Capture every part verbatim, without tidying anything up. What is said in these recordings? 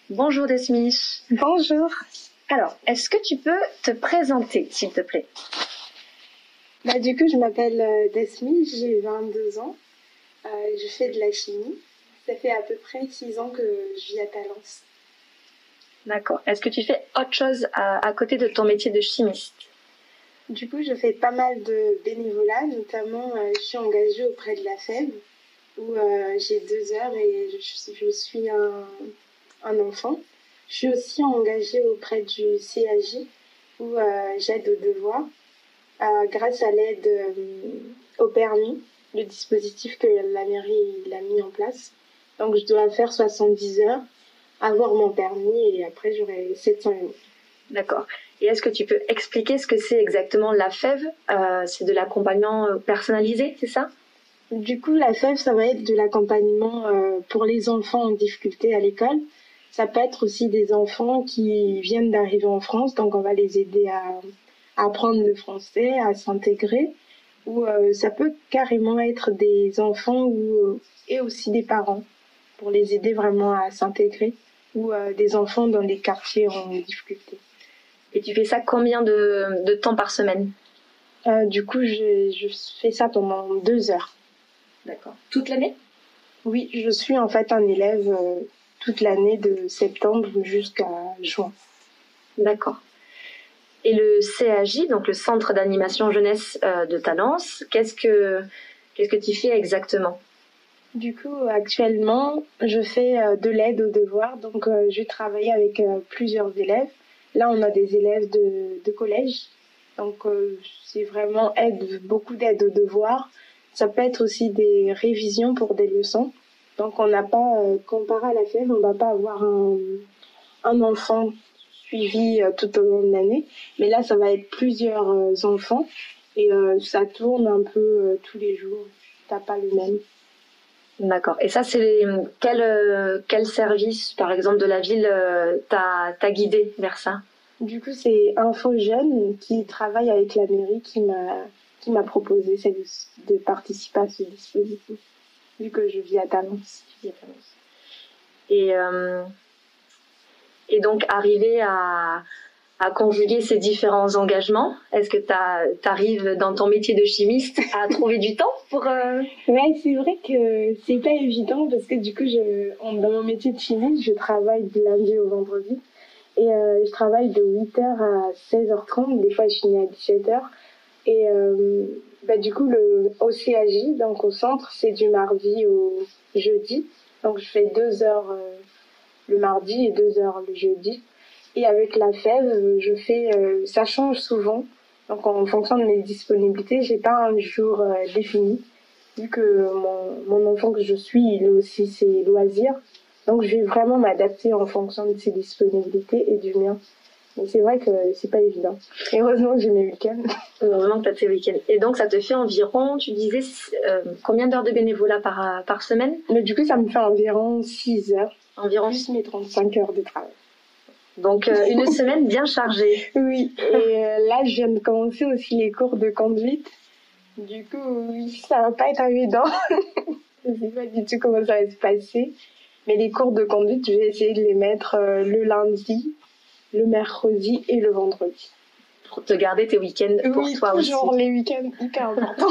Bonjour Desmiche. Bonjour. Alors, est-ce que tu peux te présenter, s'il te plaît? Bah, du coup, je m'appelle euh, Desmiche, j'ai vingt-deux ans. Euh, je fais de la chimie. Ça fait à peu près six ans que je vis à Talence. D'accord. Est-ce que tu fais autre chose à, à côté de ton métier de chimiste? Du coup, je fais pas mal de bénévolat, notamment euh, je suis engagée auprès de la F E B, où euh, j'ai deux heures et je, je suis un, un enfant. Je suis aussi engagée auprès du C A J, où euh, j'aide aux devoirs, euh, grâce à l'aide euh, au permis, le dispositif que la mairie a mis en place. Donc, je dois faire soixante-dix heures, avoir mon permis et après, j'aurai sept cents euros. D'accord. Et est-ce que tu peux expliquer ce que c'est exactement la F E B? euh, C'est de l'accompagnement personnalisé, c'est ça? Du coup, la F E B, ça va être de l'accompagnement euh, pour les enfants en difficulté à l'école. Ça peut être aussi des enfants qui viennent d'arriver en France, donc on va les aider à, à apprendre le français, à s'intégrer. Ou euh, ça peut carrément être des enfants ou, et aussi des parents pour les aider vraiment à s'intégrer. Ou euh, des enfants dans les quartiers en difficulté. Et tu fais ça combien de, de temps par semaine? euh, Du coup, je, je fais ça pendant deux heures. D'accord. Toute l'année? Oui, je suis en fait un élève euh, toute l'année de septembre jusqu'à juin. D'accord. Et le C A J, donc le Centre d'animation jeunesse euh, de Talence, qu'est-ce que, qu'est-ce que tu fais exactement? Du coup, actuellement, je fais euh, de l'aide aux devoirs, donc euh, je travaille avec euh, plusieurs élèves. Là, on a des élèves de, de collège, donc euh, c'est vraiment aide, beaucoup d'aide aux devoirs. Ça peut être aussi des révisions pour des leçons. Donc, on n'a pas, euh, comparé à la F E B, on ne va pas avoir un, un enfant suivi euh, tout au long de l'année. Mais là, ça va être plusieurs euh, enfants et euh, ça tourne un peu euh, tous les jours. T'as pas le même. D'accord. Et ça, c'est les, quel, euh, quel service, par exemple, de la ville euh, t'a, t'a guidé vers ça? Du coup, c'est Info Jeune qui travaille avec la mairie qui m'a, qui m'a proposé de, de participer à ce dispositif, vu que je vis à Talence. Je vis à Talence. Et, euh, et donc, arriver à, à conjuguer ces différents engagements, est-ce que tu arrives dans ton métier de chimiste à trouver du temps pour... Euh... Ouais, c'est vrai que c'est pas évident parce que du coup, je, dans mon métier de chimiste, je travaille du lundi au vendredi. Et euh, je travaille de huit heures à seize heures trente, des fois je finis à dix-sept heures. Et euh, bah, du coup, le, au C A J, donc au centre, c'est du mardi au jeudi. Donc je fais deux heures euh, le mardi et deux heures le jeudi. Et avec la F E B, je fais, euh, ça change souvent. Donc en fonction de mes disponibilités, j'ai pas un jour euh, défini. Vu que mon, mon enfant que je suis, il a aussi ses loisirs. Donc, je vais vraiment m'adapter en fonction de ses disponibilités et du mien. Mais c'est vrai que c'est pas évident. Et heureusement que j'ai mes week-ends. Heureusement que tu as tes week-ends. Et donc, ça te fait environ, tu disais, euh, combien d'heures de bénévolat par, par semaine? Mais du coup, ça me fait environ six heures. Environ. Plus mes trente-cinq heures de travail. Donc, euh, une semaine bien chargée. Oui. Et euh, là, je viens de commencer aussi les cours de conduite. Du coup, oui, ça va pas être évident. Je sais pas du tout comment ça va se passer. Mais les cours de conduite, je vais essayer de les mettre euh, le lundi, le mercredi et le vendredi. Pour te garder tes week-ends pour oui, toi aussi. Oui, toujours les week-ends, hyper important.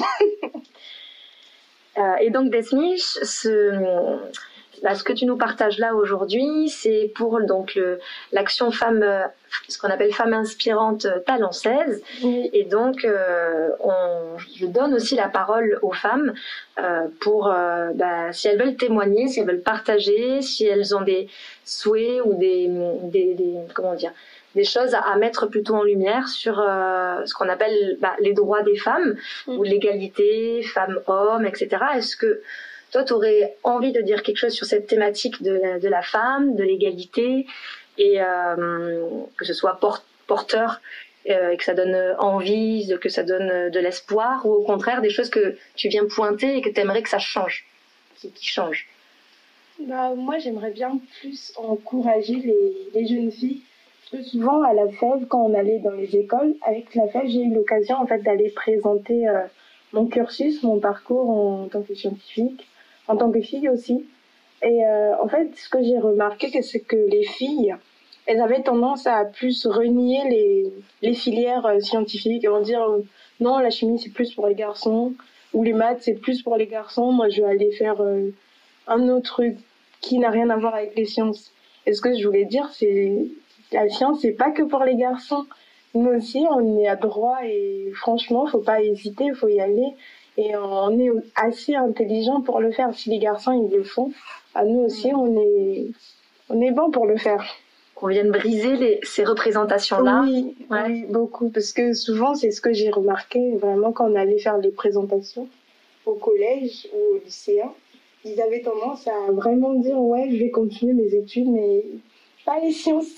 euh, et donc, Desmiche, ce... Là, ce que tu nous partages là aujourd'hui, c'est pour donc le, l'action femme, euh, ce qu'on appelle femme inspirante talençaise. Oui. Et donc, euh, on, je donne aussi la parole aux femmes euh, pour, euh, bah, si elles veulent témoigner, si elles veulent partager, si elles ont des souhaits ou des, des, des comment dire, des choses à, à mettre plutôt en lumière sur euh, ce qu'on appelle bah, les droits des femmes mmh. ou l'égalité femmes-hommes, et cetera. Est-ce que toi, tu aurais envie de dire quelque chose sur cette thématique de la, de la femme, de l'égalité, et euh, que ce soit port- porteur, euh, et que ça donne envie, que ça donne de l'espoir, ou au contraire, des choses que tu viens pointer et que tu aimerais que ça change, qui, qui change? Bah, moi, j'aimerais bien plus encourager les, les jeunes filles. Parce que souvent, à la F E B, quand on allait dans les écoles, avec la F E B, j'ai eu l'occasion en fait, d'aller présenter euh, mon cursus, mon parcours en tant que scientifique, en tant que fille aussi. Et euh, en fait, ce que j'ai remarqué, que c'est que les filles, elles avaient tendance à plus renier les, les filières euh, scientifiques. Elles vont dire euh, non, la chimie c'est plus pour les garçons, ou les maths c'est plus pour les garçons. Moi, je vais aller faire euh, un autre truc qui n'a rien à voir avec les sciences. Et ce que je voulais dire, c'est la science, c'est pas que pour les garçons. Nous aussi, on est à droit et franchement, faut pas hésiter, faut y aller. Et on est assez intelligent pour le faire. Si les garçons ils le font, à nous aussi, on est, on est bon pour le faire. Qu'on vienne briser les, ces représentations-là. Oui, ouais. Oui, beaucoup. Parce que souvent, c'est ce que j'ai remarqué, vraiment, quand on allait faire les présentations au collège ou au lycée, ils avaient tendance à vraiment dire, ouais, je vais continuer mes études, mais pas les sciences.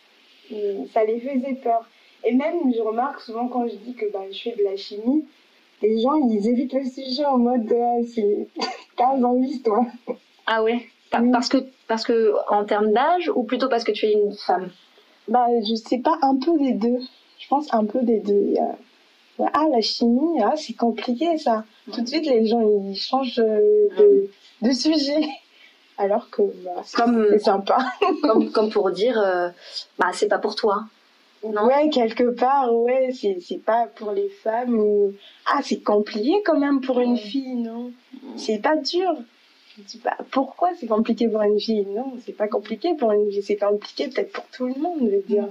Et ça les faisait peur. Et même, je remarque souvent quand je dis que bah, je fais de la chimie, les gens, ils évitent le sujet en mode, ah, c'est quinze ans l'histoire. Ah ouais? Oui. Parce que, parce que, en termes d'âge, ou plutôt parce que tu es une femme? Bah, je sais pas, un peu des deux. Je pense un peu des deux. Ah, la chimie, ah, c'est compliqué, ça. Mmh. Tout de suite, les gens, ils changent de, mmh. de sujet. Alors que, bah, c'est, comme, c'est sympa. comme, comme pour dire, euh, bah, c'est pas pour toi. Non? Ouais, quelque part, ouais, c'est, c'est pas pour les femmes. Ou... Ah, c'est compliqué quand même pour une fille, non? C'est pas dur. Je dis, bah, pourquoi c'est compliqué pour une fille? Non, c'est pas compliqué pour une fille. C'est compliqué peut-être pour tout le monde, je veux dire.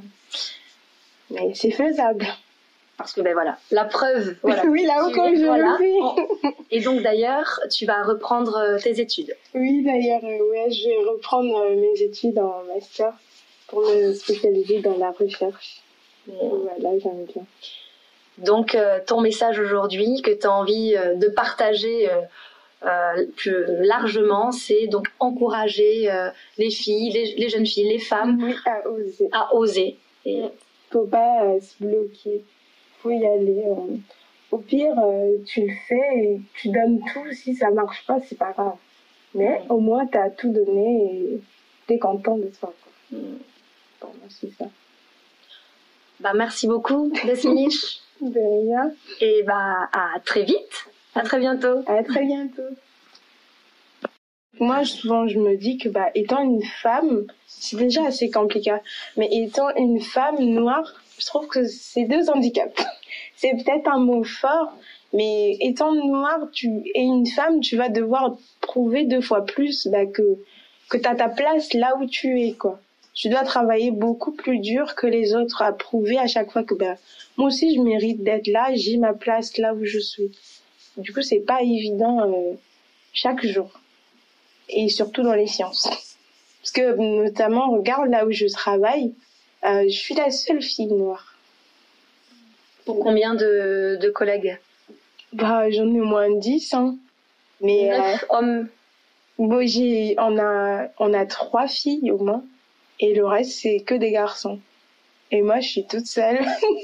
Mais c'est faisable. Parce que, ben voilà, la preuve. Voilà, oui, là où comme je voilà. le fais. Et donc, d'ailleurs, tu vas reprendre tes études. Oui, d'ailleurs, euh, ouais, je vais reprendre euh, mes études en master pour me spécialiser dans la recherche. Mmh. Voilà, j'aime bien. Donc, euh, ton message aujourd'hui que tu as envie euh, de partager euh, euh, plus largement, c'est donc encourager euh, les filles, les, les jeunes filles, les femmes oui, à oser. À oser. Et... Faut pas euh, se bloquer. Faut y aller. Euh. Au pire, euh, tu le fais et tu donnes tout. Si ça marche pas, c'est pas grave. Mais mmh. au moins, t'as tout donné et t'es content de toi. Quoi. Mmh. Pour moi, c'est ça. Bah, merci beaucoup, Desmiche. De rien. Et bah, à très vite. À très bientôt. À très bientôt. Moi, souvent, je me dis que, bah, étant une femme, c'est déjà assez compliqué. Mais étant une femme noire, je trouve que c'est deux handicaps. C'est peut-être un mot fort, mais étant noire, tu es une femme, tu vas devoir prouver deux fois plus, bah, que, que t'as ta place là où tu es, quoi. Tu dois travailler beaucoup plus dur que les autres à prouver à chaque fois que, bah, moi aussi, je mérite d'être là, j'ai ma place là où je suis. Du coup, c'est pas évident, euh, chaque jour. Et surtout dans les sciences. Parce que, notamment, regarde là où je travaille, euh, je suis la seule fille noire. Pour combien de, de collègues? Bah, j'en ai au moins dix, hein. Mais, neuf euh, hommes. Bon, j'ai, on a, on a trois filles au moins. Et le reste, c'est que des garçons. Et moi, je suis toute seule.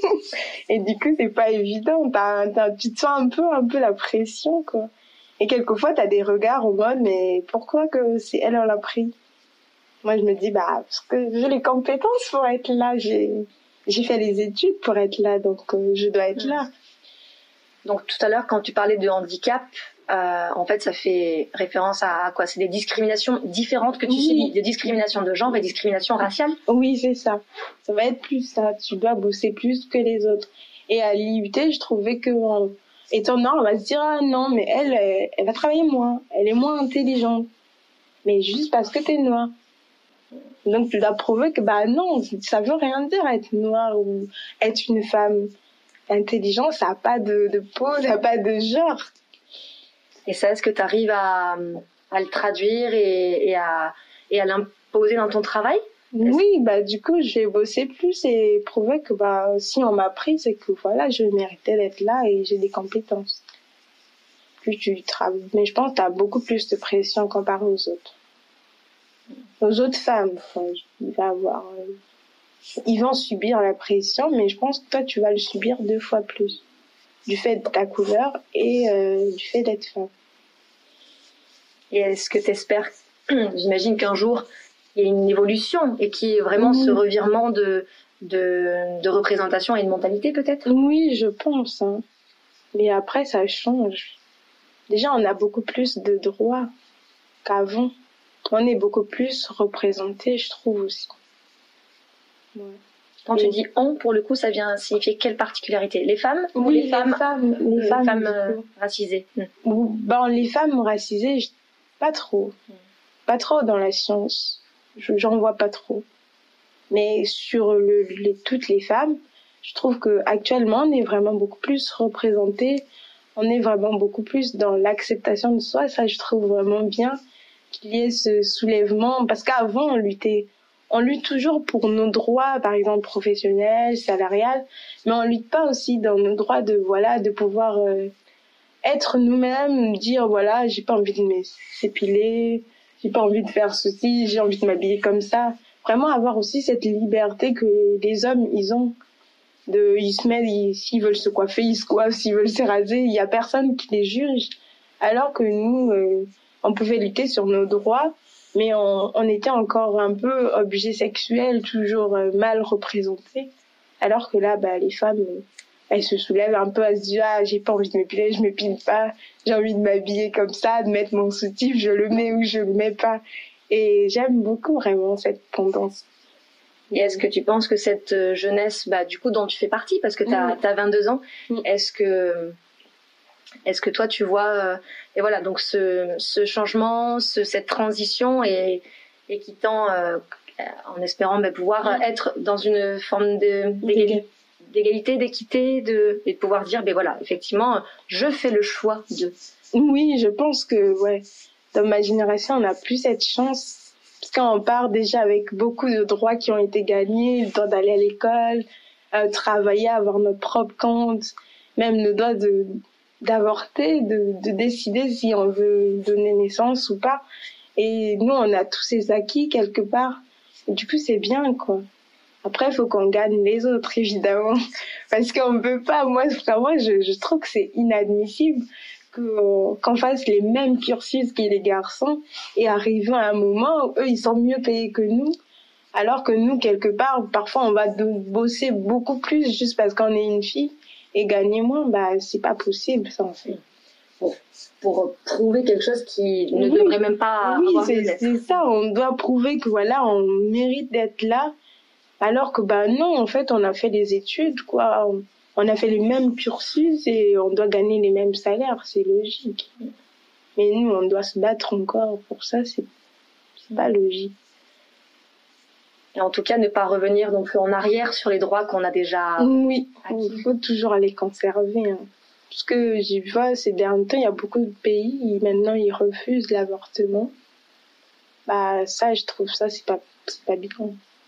Et du coup, c'est pas évident. T'as, t'as, tu te sens un peu, un peu la pression, quoi. Et quelquefois, t'as des regards au mode, mais pourquoi que c'est elle, elle l'a pris? Moi, je me dis, bah, parce que j'ai les compétences pour être là. J'ai, j'ai fait les études pour être là, donc euh, je dois être là. Donc, tout à l'heure, quand tu parlais de handicap, euh, en fait, ça fait référence à, à quoi? C'est des discriminations différentes que tu oui. subis, des discriminations de genre et des discriminations raciales? Oui, c'est ça. Ça va être plus ça. Tu dois bosser plus que les autres. Et à l'I U T, je trouvais que... Euh, étant noire, on va se dire, ah non, mais elle, elle, elle va travailler moins. Elle est moins intelligente. Mais juste parce que t'es noire. Donc, tu dois prouver que, bah non, ça veut rien dire être noire ou être une femme intelligente. Ça n'a pas de, de peau, ça n'a pas de genre. Et ça, est-ce que tu arrives à, à le traduire et, et à, et à l'imposer dans ton travail? Oui, bah du coup, j'ai bossé plus et prouvé que bah si on m'a pris, c'est que voilà, je méritais d'être là et j'ai des compétences. Plus tu travailles, mais je pense que tu as beaucoup plus de pression comparé aux autres. Aux autres femmes, enfin, il va avoir, euh, ils vont subir la pression, mais je pense que toi, tu vas le subir deux fois plus, du fait de ta couleur et euh, du fait d'être femme. Et est-ce que tu espères, j'imagine qu'un jour, il y a une évolution et qu'il y ait vraiment mmh. ce revirement de, de, de représentation et de mentalité peut-être? Oui, je pense. Hein. Mais après, ça change. Déjà, on a beaucoup plus de droits qu'avant. on est beaucoup plus représentés, je trouve aussi. Ouais. Quand Et... tu dis on, pour le coup, ça vient signifier quelle particularité? Les femmes oui, ou les, les femmes, femmes Les, les femmes, femmes euh, racisées hmm. Ben, les femmes racisées, je... pas trop. Hmm. Pas trop dans la science. Je, j'en vois pas trop. Mais sur le, les, toutes les femmes, je trouve qu'actuellement, on est vraiment beaucoup plus représentées. On est vraiment beaucoup plus dans l'acceptation de soi. Ça, je trouve vraiment bien qu'il y ait ce soulèvement. Parce qu'avant, on luttait... On lutte toujours pour nos droits, par exemple professionnels, salariales, mais on lutte pas aussi dans nos droits de voilà de pouvoir euh, être nous-mêmes, dire voilà j'ai pas envie de m'épiler, j'ai pas envie de faire ceci, j'ai envie de m'habiller comme ça. Vraiment avoir aussi cette liberté que les hommes ils ont, de ils se mettent, ils, s'ils veulent se coiffer, ils se coiffent, s'ils veulent se raser, il y a personne qui les juge. Alors que nous, euh, on pouvait lutter sur nos droits. Mais on, on était encore un peu objet sexuel, toujours euh, mal représenté. Alors que là, bah, les femmes, euh, elles se soulèvent un peu à se dire, ah, j'ai pas envie de m'épiler, je m'épile pas, j'ai envie de m'habiller comme ça, de mettre mon soutif, je le mets ou je le mets pas. Et j'aime beaucoup vraiment cette tendance. Et est-ce que tu penses que cette jeunesse, bah, du coup, dont tu fais partie, parce que t'as, mmh. t'as vingt-deux ans, mmh. est-ce que, est-ce que toi, tu vois, euh, et voilà, donc ce, ce changement, ce, cette transition, et, et qui tend, euh, en espérant bah, pouvoir mmh. être dans une forme de, d'égalité, d'égalité, d'équité, de, et de pouvoir dire, ben voilà, effectivement, je fais le choix de. Oui, je pense que, ouais, dans ma génération, on n'a plus cette chance, parce qu'on part déjà avec beaucoup de droits qui ont été gagnés, le droit d'aller à l'école, euh, travailler, avoir notre propre compte, même le droit de d'avorter, de, de décider si on veut donner naissance ou pas. Et nous, on a tous ces acquis quelque part. Et du coup, c'est bien, quoi. Après, il faut qu'on gagne les autres, évidemment. Parce qu'on peut pas, moi, vraiment, je, je trouve que c'est inadmissible que, qu'on fasse les mêmes cursus que les garçons et arriver à un moment où eux, ils sont mieux payés que nous. Alors que nous, quelque part, parfois, on va bosser beaucoup plus juste parce qu'on est une fille. Et gagner moins, bah, c'est pas possible, ça, en fait. Pour, pour prouver quelque chose qui ne oui. devrait même pas oui, avoir c'est, lieu d'être. c'est ça, on doit prouver que voilà, on mérite d'être là, alors que bah non, en fait, on a fait des études, quoi. On, on a fait les mêmes cursus et on doit gagner les mêmes salaires, c'est logique. Mais nous, on doit se battre encore pour ça, c'est, c'est pas logique. Et en tout cas, ne pas revenir non plus en arrière sur les droits qu'on a déjà oui, acquis. Il faut toujours les conserver. Hein. Parce que j'y vois, ces derniers temps, il y a beaucoup de pays, maintenant, ils refusent l'avortement. Bah, ça, je trouve ça, c'est pas, c'est pas bien.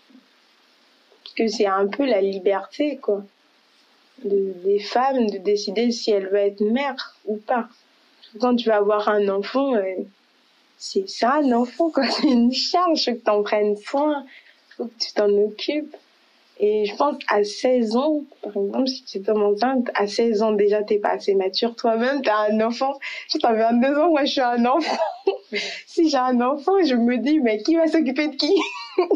Parce que c'est un peu la liberté, quoi. De, des femmes de décider si elles veulent être mères ou pas. Quand tu vas avoir un enfant, euh, c'est ça, un enfant, quoi. C'est une charge, faut que t'en prennes soin. Faut que tu t'en occupes. Et je pense qu'à seize ans, par exemple, si tu tombes enceinte, à seize ans déjà, t'es pas assez mature toi-même, t'as un enfant. Je t'avais vingt-deux ans, moi je suis un enfant. Si j'ai un enfant, je me dis, mais qui va s'occuper de qui?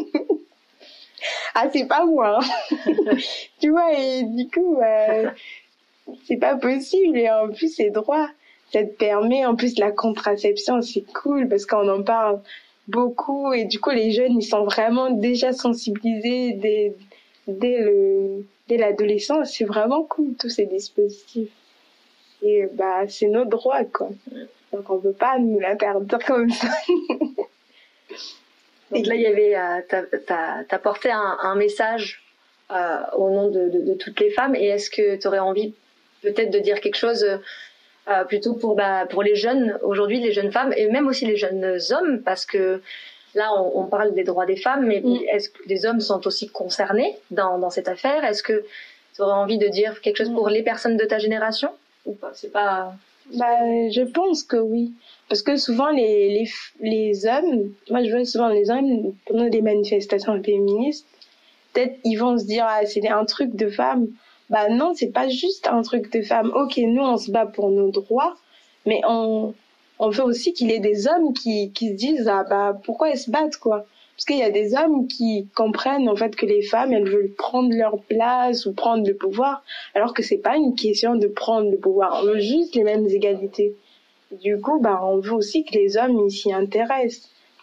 Ah, c'est pas moi. Tu vois, et du coup, euh, c'est pas possible. Et en plus, c'est droit. Ça te permet, en plus, la contraception, c'est cool parce qu'on en parle beaucoup et du coup les jeunes ils sont vraiment déjà sensibilisés dès dès le dès l'adolescence. C'est vraiment cool tous ces dispositifs et bah c'est notre droit, quoi. Donc on peut pas nous l'interdire comme ça. Donc là il y avait euh, t'as, t'as, t'as porté un, un message euh, au nom de, de, de toutes les femmes, et est-ce que tu aurais envie peut-être de dire quelque chose euh, Euh, plutôt pour bah, pour les jeunes aujourd'hui, les jeunes femmes, et même aussi les jeunes hommes, parce que là on, on parle des droits des femmes, mais mm. est-ce que les hommes sont aussi concernés dans dans cette affaire? Est-ce que tu aurais envie de dire quelque chose pour les personnes de ta génération ou pas? C'est pas. Bah, je pense que oui, parce que souvent les les les hommes, moi je vois souvent les hommes pendant des manifestations féministes, peut-être ils vont se dire ah c'est un truc de femme. Bah non, c'est pas juste un truc de femme. Ok, nous on se bat pour nos droits, mais on on veut aussi qu'il y ait des hommes qui qui se disent ah bah pourquoi elles se battent, quoi. Parce qu'il y a des hommes qui comprennent en fait que les femmes elles veulent prendre leur place ou prendre le pouvoir, alors que c'est pas une question de prendre le pouvoir. On veut juste les mêmes égalités. Du coup, bah on veut aussi que les hommes ils s'y intéressent,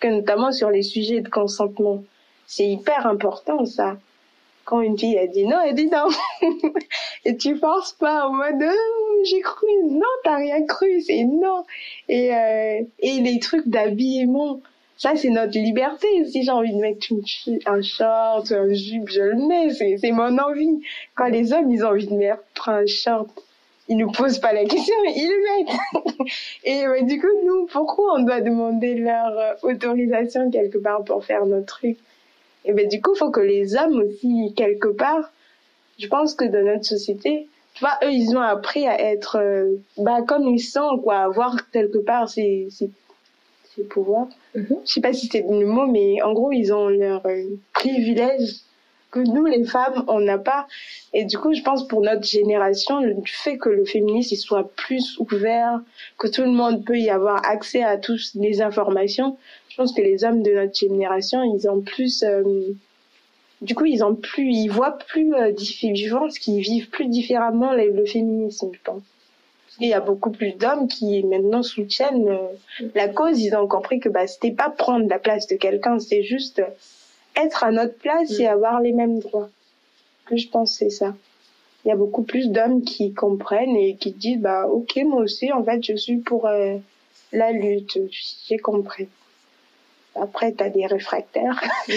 que notamment sur les sujets de consentement, c'est hyper important, ça. Quand une fille, elle dit non, elle dit non. Et tu forces pas en mode, oh, j'ai cru. Non, t'as rien cru, c'est non. Et, euh, et les trucs d'habillement, ça, c'est notre liberté. Si j'ai envie de mettre une, un short, un jupe, je le mets. C'est, c'est mon envie. Quand les hommes, ils ont envie de mettre un short, ils nous posent pas la question, ils le mettent. Et ouais, du coup, nous, pourquoi on doit demander leur euh, autorisation quelque part pour faire notre truc? Et ben du coup, il faut que les hommes aussi, quelque part, je pense que dans notre société, tu vois, eux, ils ont appris à être, euh, bah, comme ils sont, quoi, avoir quelque part ces, ces, ces pouvoirs. Mm-hmm. Je sais pas si c'est le mot, mais en gros, ils ont leur euh, privilège que nous, les femmes, on n'a pas. Et du coup, je pense pour notre génération, le fait que le féminisme il soit plus ouvert, que tout le monde peut y avoir accès à toutes les informations, je pense que les hommes de notre génération, ils ont plus... Euh, du coup, ils ont plus, ils voient plus euh, je pense qu'ils vivent plus différemment le, le féminisme, je pense. Parce qu'il y a beaucoup plus d'hommes qui maintenant soutiennent euh, la cause. Ils ont compris que bah c'était pas prendre la place de quelqu'un, c'est juste être à notre place mmh. et avoir les mêmes droits. Que je pense c'est ça. Il y a beaucoup plus d'hommes qui comprennent et qui disent bah ok, moi aussi en fait je suis pour euh, la lutte, j'ai compris. Après, t'as des réfractaires mmh.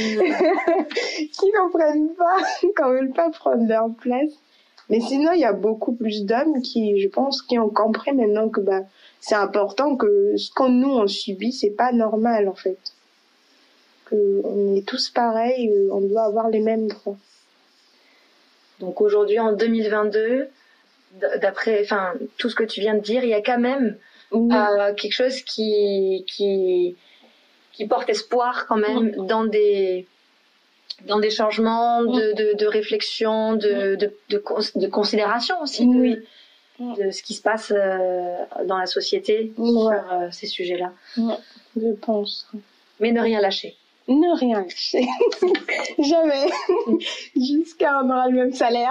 qui comprennent pas, qui veulent pas prendre leur place. Mais sinon, il y a beaucoup plus d'hommes qui, je pense, qui ont compris maintenant que bah c'est important que ce qu'on nous on subit, c'est pas normal en fait. Que on est tous pareils, on doit avoir les mêmes droits. Donc aujourd'hui, en deux mille vingt-deux, d'après, enfin tout ce que tu viens de dire, il y a quand même mmh. euh, quelque chose qui qui qui porte espoir quand même mmh. dans des dans des changements mmh. de, de de réflexion, de de de, de considération aussi mmh. de, de ce qui se passe euh, dans la société mmh. sur euh, ces sujets-là. Mmh. Je pense. Mais ne rien lâcher. Ne rien lâcher. Jamais. Jusqu'à on aura le même salaire.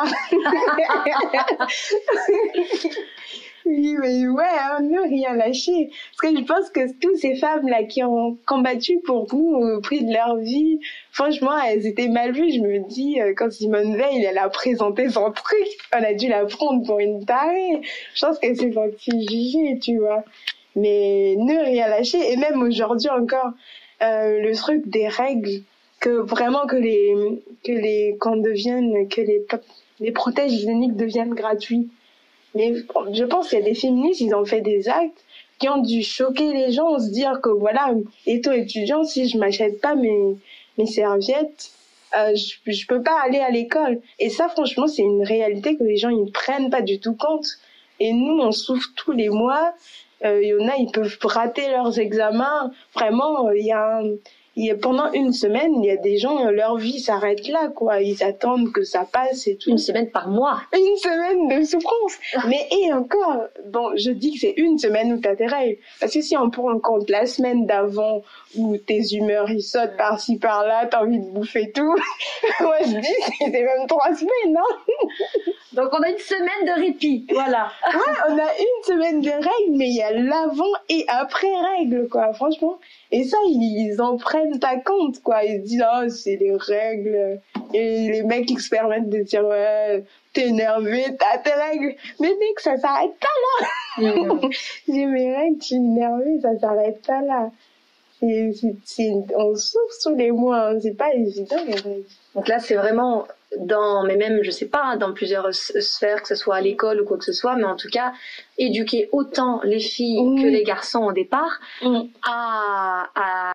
Oui, mais ouais, hein, ne rien lâcher. Parce que je pense que toutes ces femmes-là qui ont combattu pour nous au prix de leur vie, franchement, elles étaient mal vues. Je me dis, quand Simone Veil, elle a présenté son truc, on a dû la prendre pour une tarée. Je pense qu'elle s'est sentie jugée, tu vois. Mais ne rien lâcher. Et même aujourd'hui encore, euh, le truc des règles, que vraiment que les, que les, qu'on devienne, que les, les protèges hygiéniques deviennent gratuits. Mais je pense qu'il y a des féministes, ils ont fait des actes qui ont dû choquer les gens, se dire que voilà, étant étudiant, si je m'achète pas mes, mes serviettes, euh, je, je peux pas aller à l'école. Et ça, franchement, c'est une réalité que les gens, ils ne prennent pas du tout compte. Et nous, on souffre tous les mois. Euh, il y en a, ils peuvent rater leurs examens. Vraiment, il y a un, il y a, pendant une semaine, il y a des gens, leur vie s'arrête là, quoi. Ils attendent que ça passe et tout. Une semaine par mois. Une semaine de souffrance. Mais, et encore, bon, je dis que c'est une semaine où t'as tes règles. Parce que si on prend en compte la semaine d'avant, où tes humeurs, ils sautent par-ci, par-là, t'as envie de bouffer tout. Moi, je dis que c'est même trois semaines, hein. Donc, on a une semaine de répit. Voilà. Ouais, on a une semaine de règles, mais il y a l'avant et après règles, quoi, franchement. Et ça, ils en prennent pas compte, quoi. Ils disent, oh, c'est les règles. Et les mecs, ils se permettent de dire, ouais, t'es énervé, t'as tes règles. Mais mec, ça s'arrête pas là. Mmh. J'ai mes règles, je suis énervée, ça s'arrête pas là. C'est, c'est, c'est, on souffre sous les mois, hein. C'est pas évident, les règles. Donc là, c'est vraiment dans, mais même, je sais pas, hein, dans plusieurs sphères, que ce soit à l'école ou quoi que ce soit, mais en tout cas, éduquer autant les filles mmh. que les garçons au départ mmh. à, à